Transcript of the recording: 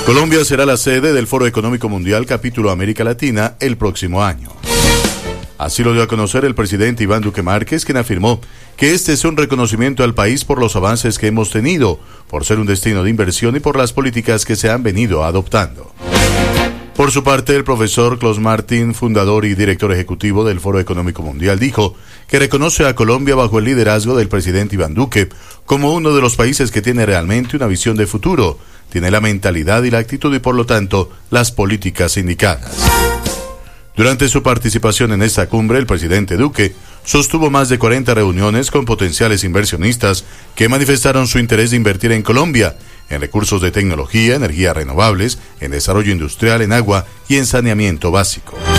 Colombia será la sede del Foro Económico Mundial Capítulo América Latina el próximo año. Así lo dio a conocer el presidente Iván Duque Márquez, quien afirmó que este es un reconocimiento al país por los avances que hemos tenido, por ser un destino de inversión y por las políticas que se han venido adoptando. Por su parte, el profesor Klaus Martin, fundador y director ejecutivo del Foro Económico Mundial, dijo que reconoce a Colombia bajo el liderazgo del presidente Iván Duque como uno de los países que tiene realmente una visión de futuro, tiene la mentalidad y la actitud y por lo tanto las políticas indicadas. Durante su participación en esta cumbre, el presidente Duque sostuvo más de 40 reuniones con potenciales inversionistas que manifestaron su interés de invertir en Colombia, en recursos de tecnología, energías renovables, en desarrollo industrial, en agua y en saneamiento básico.